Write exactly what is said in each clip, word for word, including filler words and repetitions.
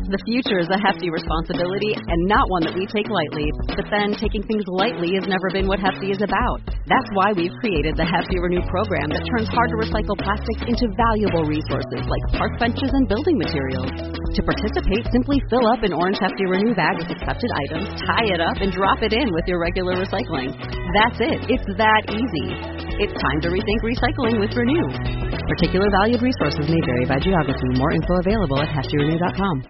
The future is a hefty responsibility and not one that we take lightly. But then taking things lightly has never been what Hefty is about. That's why we've created the Hefty Renew program that turns hard-to-recycle plastics into valuable resources like park benches and building materials. To participate, simply fill up an orange Hefty Renew bag with accepted items, tie it up, and drop it in with your regular recycling. That's it. It's that easy. It's time to rethink recycling with Renew. Particular valued resources may vary by geography. More info available at hefty renew dot com.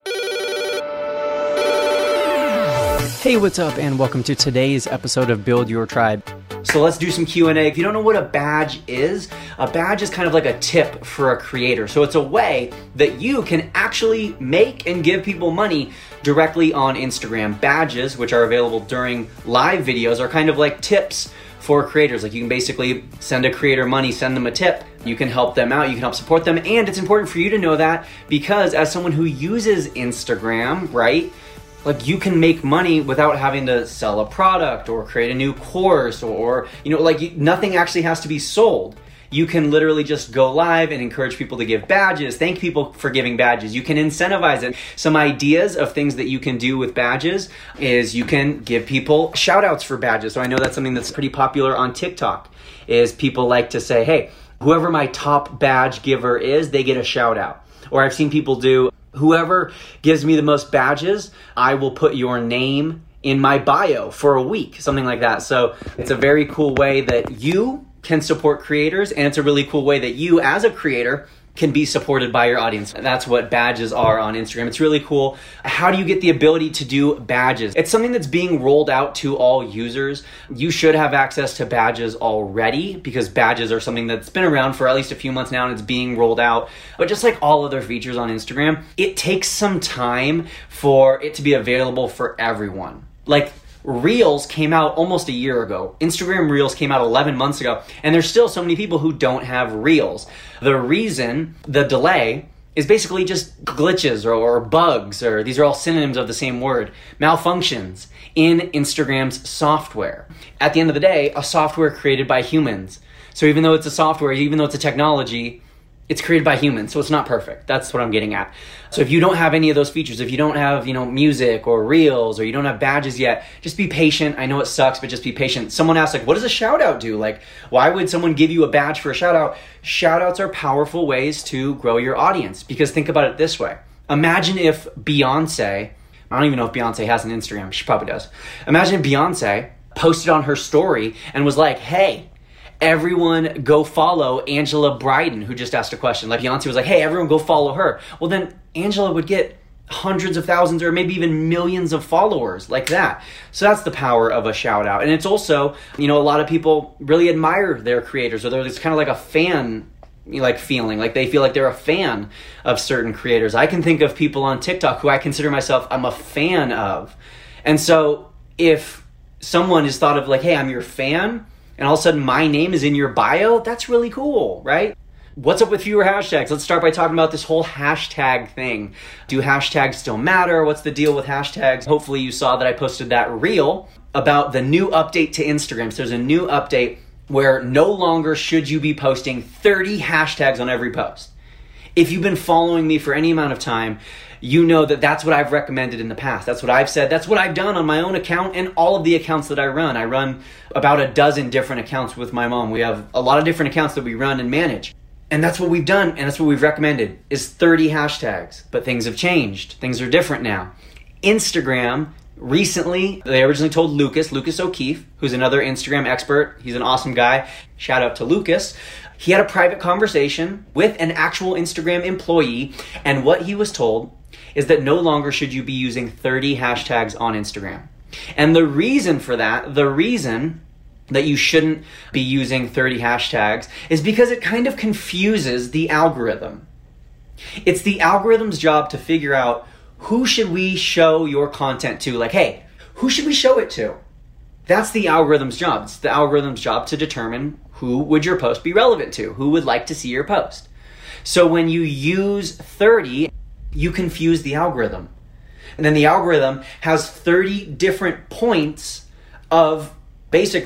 Hey, what's up, and welcome to today's episode of Build Your Tribe. So let's do some Q and A. If you don't know what a badge is, a badge is kind of like a tip for a creator. So it's a way that you can actually make and give people money directly on Instagram. Badges, which are available during live videos, are kind of like tips for creators. Like you can basically send a creator money, send them a tip. You can help them out, you can help support them. And it's important for you to know that because as someone who uses Instagram, right? Like you can make money without having to sell a product or create a new course or, or you know, like you, nothing actually has to be sold. You can literally just go live and encourage people to give badges, thank people for giving badges. You can incentivize it. Some ideas of things that you can do with badges is you can give people shout outs for badges. So I know that's something that's pretty popular on TikTok is people like to say, hey, whoever my top badge giver is, they get a shout out. Or I've seen people do, whoever gives me the most badges, I will put your name in my bio for a week, something like that. So it's a very cool way that you can support creators, and it's a really cool way that you as a creator can be supported by your audience. That's what badges are on Instagram. It's really cool. How do you get the ability to do badges? It's something that's being rolled out to all users. You should have access to badges already because badges are something that's been around for at least a few months now and it's being rolled out. But just like all other features on Instagram, it takes some time for it to be available for everyone. Like Reels came out almost a year ago. Instagram Reels came out eleven months ago, and there's still so many people who don't have Reels. The reason, the delay, is basically just glitches or, or bugs, or these are all synonyms of the same word, malfunctions in Instagram's software. At the end of the day, a software created by humans. So even though it's a software, even though it's a technology, it's created by humans, so it's not perfect. That's what I'm getting at. So if you don't have any of those features, if you don't have, you know, music or reels, or you don't have badges yet, just be patient. I know it sucks, but just be patient. Someone asked, like, what does a shout out do? Like, why would someone give you a badge for a shout out? Shout outs are powerful ways to grow your audience because think about it this way. Imagine if Beyonce, I don't even know if Beyonce has an Instagram. She probably does. Imagine if Beyonce posted on her story and was like, hey, everyone go follow Angela Bryden, who just asked a question. Like Beyonce was like, hey, everyone go follow her. Well, then Angela would get hundreds of thousands or maybe even millions of followers like that. So that's the power of a shout out. And it's also, you know, a lot of people really admire their creators, or there's kind of like a fan like feeling, like they feel like they're a fan of certain creators. I can think of people on TikTok who I consider myself, I'm a fan of. And so if someone is thought of like, hey, I'm your fan, and all of a sudden my name is in your bio, that's really cool, right? What's up with fewer hashtags? Let's start by talking about this whole hashtag thing. Do hashtags still matter? What's the deal with hashtags? Hopefully you saw that I posted that reel about the new update to Instagram. So there's a new update where no longer should you be posting thirty hashtags on every post. If you've been following me for any amount of time, you know that that's what I've recommended in the past. That's what I've said. That's what I've done on my own account and all of the accounts that I run. I run about a dozen different accounts with my mom. We have a lot of different accounts that we run and manage. And that's what we've done, and that's what we've recommended, is thirty hashtags. But things have changed. Things are different now. Instagram, recently, they originally told Lucas, Lucas O'Keefe, who's another Instagram expert. He's an awesome guy. Shout out to Lucas. He had a private conversation with an actual Instagram employee, and what he was told is that no longer should you be using thirty hashtags on Instagram. And the reason for that, the reason that you shouldn't be using thirty hashtags is because it kind of confuses the algorithm. It's the algorithm's job to figure out who should we show your content to. Like, hey, who should we show it to? That's the algorithm's job. It's the algorithm's job to determine who would your post be relevant to, who would like to see your post. So when you use thirty, you confuse the algorithm. And then the algorithm has thirty different points of basically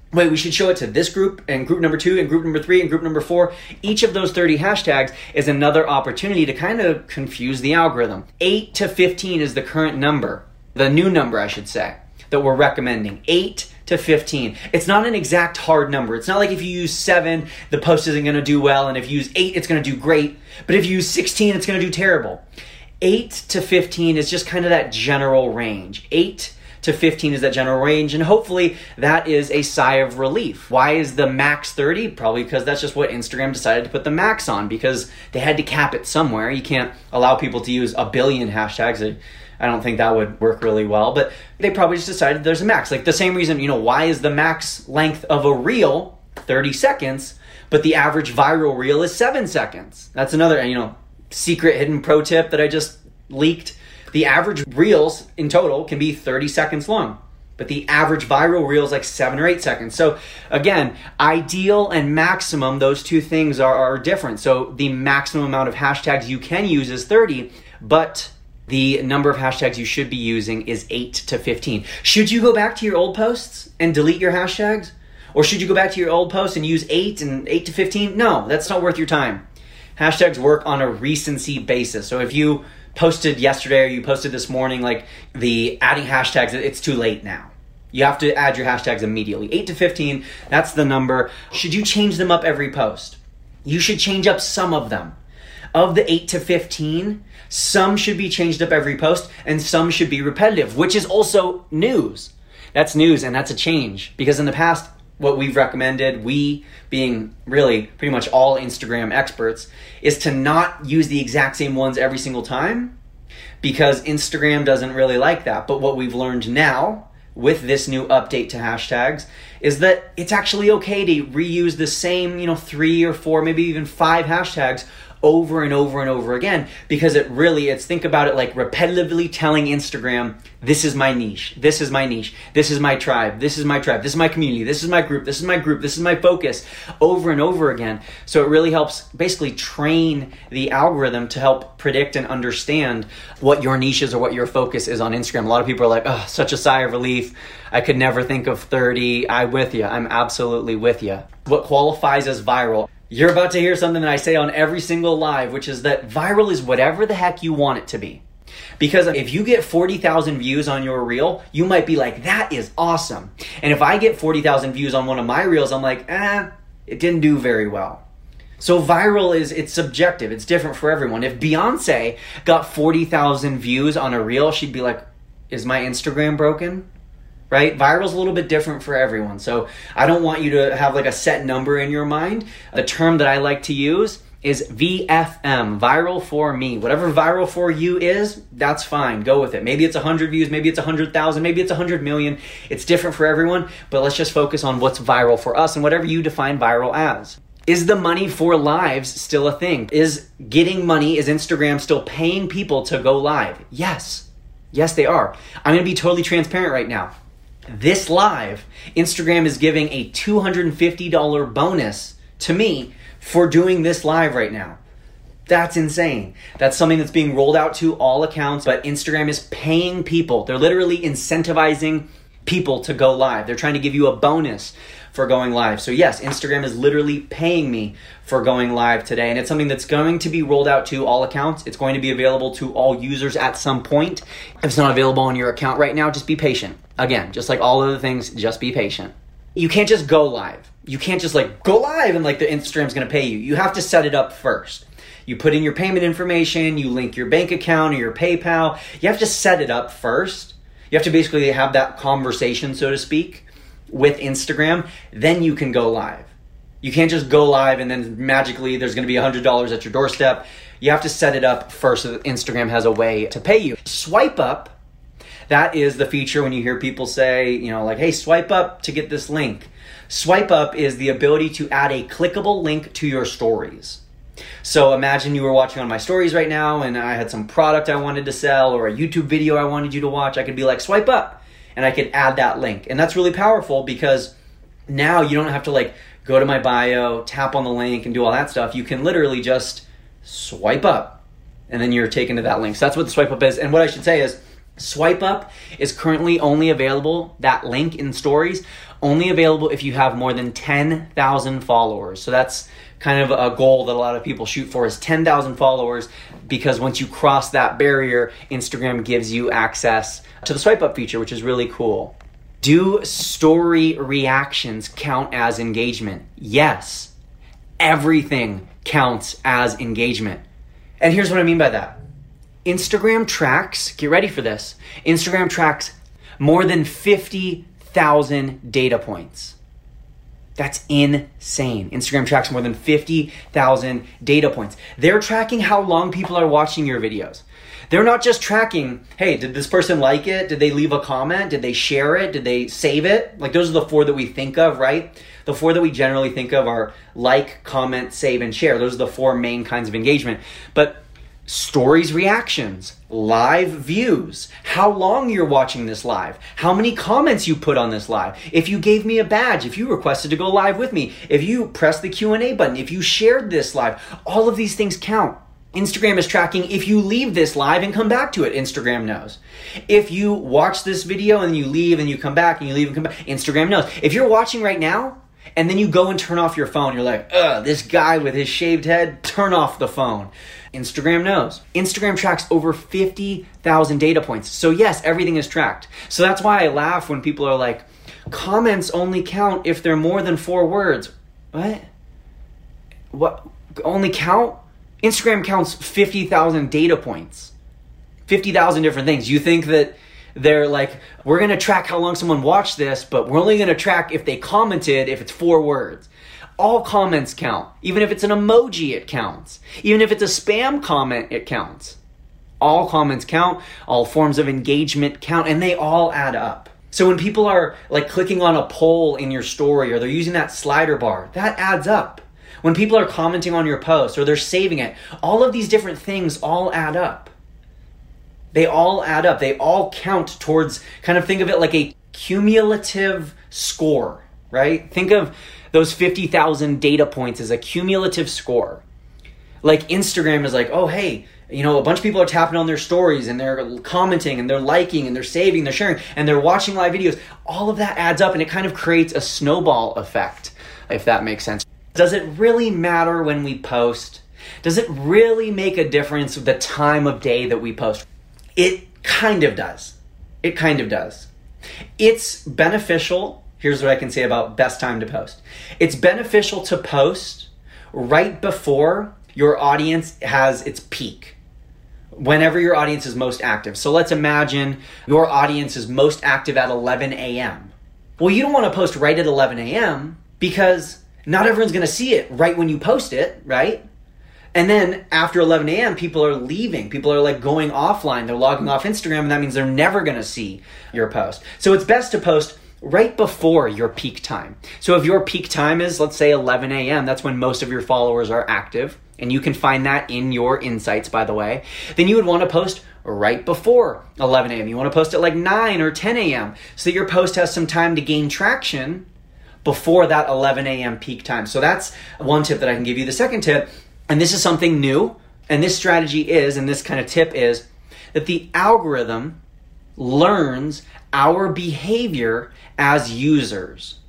wait, we should show it to this group and group number two and group number three and group number four. Each of those thirty hashtags is another opportunity to kind of confuse the algorithm. eight to fifteen is the current number, the new number, I should say, that we're recommending. eight to fifteen. It's not an exact hard number. It's not like if you use seven, the post isn't going to do well, and if you use eight, it's going to do great. But if you use sixteen, it's going to do terrible. eight to fifteen is just kind of that general range. eight to fifteen is that general range, and hopefully that is a sigh of relief. Why is the max thirty? Probably because that's just what Instagram decided to put the max on, because they had to cap it somewhere. You can't allow people to use a billion hashtags. I don't think that would work really well, but they probably just decided there's a max. Like the same reason, you know, why is the max length of a reel thirty seconds, but the average viral reel is seven seconds? That's another, you know, secret hidden pro tip that I just leaked. The average reels in total can be thirty seconds long, but the average viral reel is like seven or eight seconds. So again, ideal and maximum, those two things are, are different. So the maximum amount of hashtags you can use is thirty, but the number of hashtags you should be using is eight to fifteen. Should you go back to your old posts and delete your hashtags? Or should you go back to your old posts and use eight and eight to fifteen? No, that's not worth your time. Hashtags work on a recency basis. So if you posted yesterday or you posted this morning, like the adding hashtags, it's too late now. You have to add your hashtags immediately. eight to fifteen, that's the number. Should you change them up every post? You should change up some of them. Of the eight to fifteen, some should be changed up every post and some should be repetitive, which is also news. That's news and that's a change, because in the past, what we've recommended, we being really pretty much all Instagram experts, is to not use the exact same ones every single time, because Instagram doesn't really like that. But what we've learned now with this new update to hashtags is that it's actually okay to reuse the same, you know, three or four, maybe even five hashtags over and over and over again, because it really, it's, think about it like repetitively telling Instagram, this is my niche, this is my niche, this is my tribe, this is my tribe, this is my community, this is my group, this is my group, this is my focus, over and over again. So it really helps basically train the algorithm to help predict and understand what your niche is or what your focus is on Instagram. A lot of people are like, oh, such a sigh of relief. I could never think of thirty. I'm with you. I'm absolutely with you. What qualifies as viral? You're about to hear something that I say on every single live, which is that viral is whatever the heck you want it to be. Because if you get forty thousand views on your reel, you might be like, that is awesome. And if I get forty thousand views on one of my reels, I'm like, eh, it didn't do very well. So viral is, it's subjective. It's different for everyone. If Beyonce got forty thousand views on a reel, she'd be like, is my Instagram broken? Right? Viral's a little bit different for everyone. So I don't want you to have like a set number in your mind. The term that I like to use is V F M, viral for me. Whatever viral for you is, that's fine. Go with it. Maybe it's one hundred views, maybe it's one hundred thousand, maybe it's one hundred million. It's different for everyone, but let's just focus on what's viral for us and whatever you define viral as. Is the money for lives still a thing? Is getting money, is Instagram still paying people to go live? Yes. Yes, they are. I'm going to be totally transparent right now. This live, Instagram is giving a two hundred fifty dollars bonus to me for doing this live right now. That's insane. That's something that's being rolled out to all accounts, but Instagram is paying people. They're literally incentivizing people to go live. They're trying to give you a bonus for going live. So yes, Instagram is literally paying me for going live today, and it's something that's going to be rolled out to all accounts. It's going to be available to all users at some point. If it's not available on your account right now, just be patient. Again, just like all other things, just be patient. You can't just go live. You can't just like go live and like the Instagram's gonna pay you. You have to set it up first. You put in your payment information, you link your bank account or your PayPal. You have to set it up first. You have to basically have that conversation, so to speak, with Instagram. Then you can go live. You can't just go live and then magically there's gonna be one hundred dollars at your doorstep. You have to set it up first so that Instagram has a way to pay you. Swipe up. That is the feature when you hear people say, you know, like, hey, swipe up to get this link. Swipe up is the ability to add a clickable link to your stories. So imagine you were watching on my stories right now and I had some product I wanted to sell or a YouTube video I wanted you to watch. I could be like, swipe up, and I could add that link. And that's really powerful because now you don't have to like go to my bio, tap on the link and do all that stuff. You can literally just swipe up and then you're taken to that link. So that's what the swipe up is. And what I should say is, Swipe up is currently only available, that link in stories, only available if you have more than ten thousand followers. So that's kind of a goal that a lot of people shoot for, is ten thousand followers, because once you cross that barrier, Instagram gives you access to the swipe up feature, which is really cool. Do story reactions count as engagement? Yes. Everything counts as engagement. And here's what I mean by that. Instagram tracks, get ready for this, Instagram tracks more than fifty thousand data points. That's insane. Instagram tracks more than fifty thousand data points. They're tracking how long people are watching your videos. They're not just tracking, hey, did this person like it? Did they leave a comment? Did they share it? Did they save it? Like, those are the four that we think of, right? The four that we generally think of are like, comment, save, and share. Those are the four main kinds of engagement. But stories reactions, live views, how long you're watching this live, how many comments you put on this live, if you gave me a badge, if you requested to go live with me, if you pressed the Q and A button, if you shared this live, all of these things count. Instagram is tracking if you leave this live and come back to it, Instagram knows. If you watch this video and you leave and you come back and you leave and come back, Instagram knows. If you're watching right now and then you go and turn off your phone, you're like, ugh, this guy with his shaved head, turn off the phone. Instagram knows. Instagram tracks over fifty thousand data points. So yes, everything is tracked. So that's why I laugh when people are like, comments only count if they're more than four words. What? What? Only count? Instagram counts fifty thousand data points. fifty thousand different things. You think that they're like, we're going to track how long someone watched this, but we're only going to track if they commented if it's four words. All comments count. Even if it's an emoji, it counts. Even if it's a spam comment, it counts. All comments count. All forms of engagement count, and they all add up. So when people are like clicking on a poll in your story, or they're using that slider bar, that adds up. When people are commenting on your post or they're saving it, all of these different things all add up. They all add up. They all count towards, kind of think of it like a cumulative score, right? Think of those fifty thousand data points as a cumulative score. Like Instagram is like, oh, hey, you know, a bunch of people are tapping on their stories and they're commenting and they're liking and they're saving, they're sharing, and they're watching live videos. All of that adds up and it kind of creates a snowball effect, if that makes sense. Does it really matter when we post? Does it really make a difference with the time of day that we post? It kind of does. It kind of does. It's beneficial. Here's what I can say about best time to post. It's beneficial to post right before your audience has its peak, whenever your audience is most active. So let's imagine your audience is most active at eleven a.m. Well, you don't want to post right at eleven a.m. because not everyone's going to see it right when you post it, right? And then after eleven a.m., people are leaving. People are like going offline. They're logging off Instagram, and that means they're never going to see your post. So it's best to post right before your peak time. So if your peak time is, let's say, eleven a.m., that's when most of your followers are active, and you can find that in your insights, by the way, then you would want to post right before eleven a.m. You want to post at like nine or ten a.m. so that your post has some time to gain traction before that eleven a.m. peak time. So that's one tip that I can give you. The second tip, and this is something new, and this strategy is, and this kind of tip is, that the algorithm learns our behavior as users.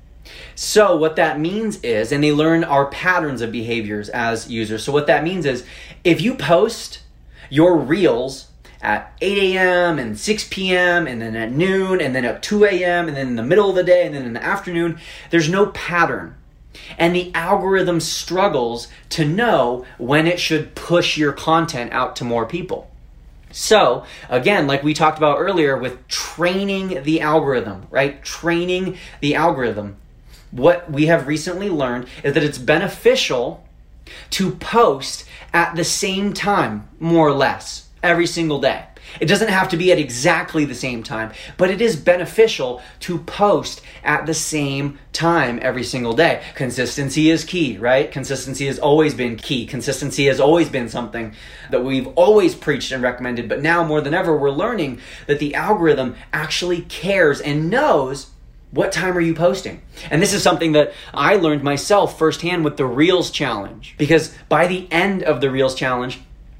So what that means is, and they learn our patterns of behaviors as users. So what that means is, if you post your reels at eight a.m. and six p.m. and then at noon and then at two a.m. and then in the middle of the day and then in the afternoon, there's no pattern. And the algorithm struggles to know when it should push your content out to more people. So again, like we talked about earlier with training the algorithm, right? Training the algorithm. What we have recently learned is that it's beneficial to post at the same time, more or less, every single day. It doesn't have to be at exactly the same time, but it is beneficial to post at the same time every single day. Consistency is key, right? Consistency has always been key. Consistency has always been something that we've always preached and recommended, but now more than ever, we're learning that the algorithm actually cares and knows what time are you posting. And this is something that I learned myself firsthand with the Reels Challenge, because by the end of the Reels Challenge,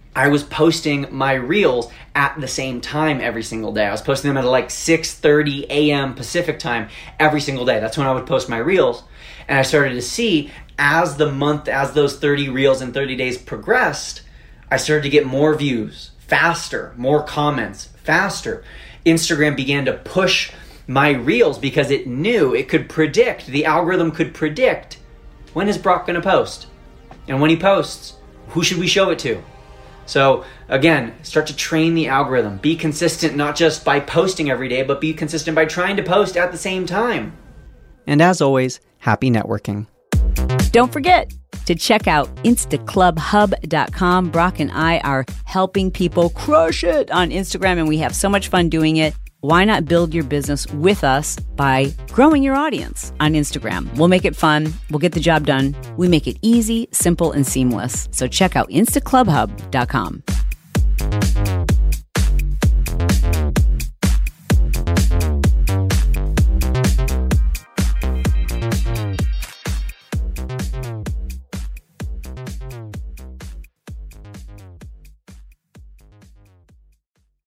I was posting my reels at the same time every single day. I was posting them at like six thirty a.m. Pacific time every single day. That's when I would post my reels. And I started to see as the month, as those thirty reels in thirty days progressed, I started to get more views, faster, more comments, faster. Instagram began to push my reels because it knew it could predict, the algorithm could predict, when is Brock going to post? And when he posts, who should we show it to? So again, start to train the algorithm. Be consistent, not just by posting every day, but be consistent by trying to post at the same time. And as always, happy networking. Don't forget to check out insta club hub dot com. Brock and I are helping people crush it on Instagram, and we have so much fun doing it. Why not build your business with us by growing your audience on Instagram? We'll make it fun. We'll get the job done. We make it easy, simple, and seamless. So check out insta club hub dot com.